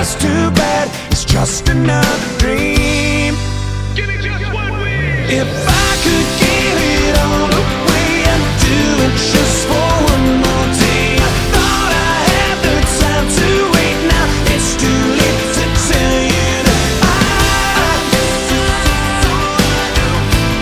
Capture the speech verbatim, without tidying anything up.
it's too bad, it's just another dream. Give me just one wish. If